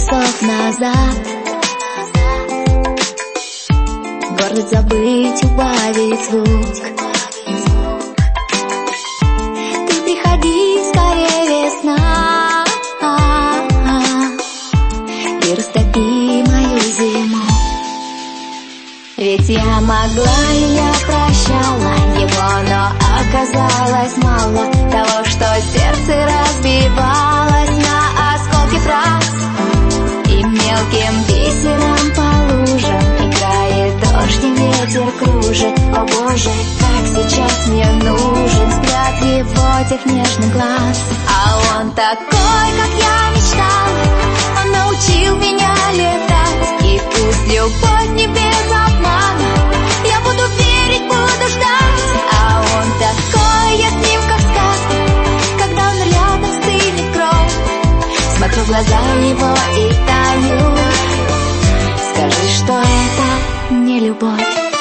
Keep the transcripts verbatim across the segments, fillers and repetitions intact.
часов назад. Гордость забыть, убавить звук. Ты приходи, скорее весна, и растопи мою зиму. Ведь я могла и я прощала его, но оказалось мало того, что сердце разбивалось на осколки фраз, и мелким бисером по лужам играет дождь и ветер кружит. О боже, как сейчас мне нужен взгляд его тех нежных глаз. А он такой, как я мечтала, он научил меня летать. И пусть любовь не без обмана, я буду верить, буду ждать. А он такой, я с ним как сказка, когда он рядом стынет кровь. Смотрю в глаза его и таю. Скажи, что это не любовь.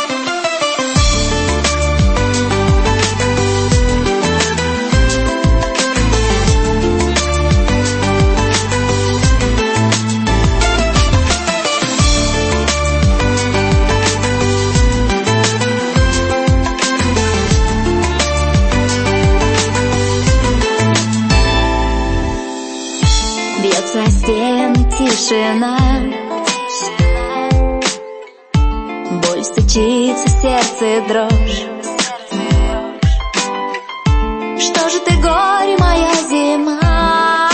Бьется стен тишина, боль стучится в сердце, дрожь. Что же ты, горе, моя зима?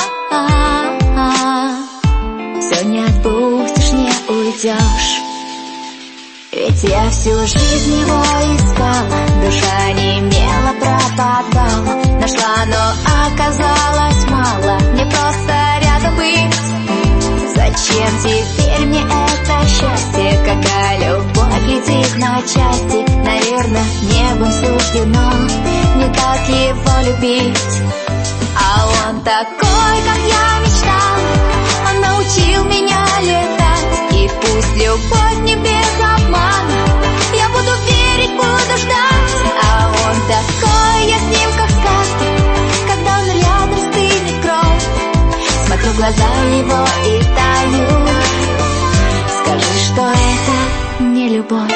Все не отпустишь, не уйдешь. Ведь я всю жизнь его искала, душа немела, пропадала. Нашла, но оказалось мало, мне просто рядом быть. Зачем теперь мне это счастье, когда любовь летит на части? Наверное, небом суждено не так его любить. А он такой, как я мечтала, он научил меня летать. И пусть любовь не без обмана, я буду верить, буду ждать. А он такой, я с ним как в сказке, когда он рядом стынет кровь. Смотрю в глаза его и таю. Скажи, что это не любовь.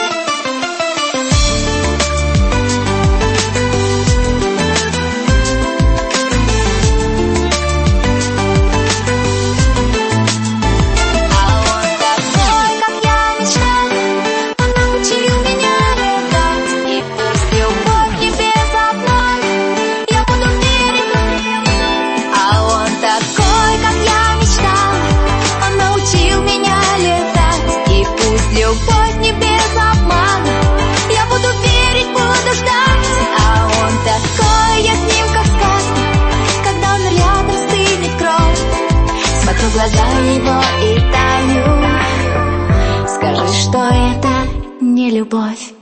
Любовь не без обмана, я буду верить, буду ждать. А он такой, я с ним как в сказке, когда он рядом стынет кровь. Смотрю в глаза его и таю. Скажи, что это не любовь.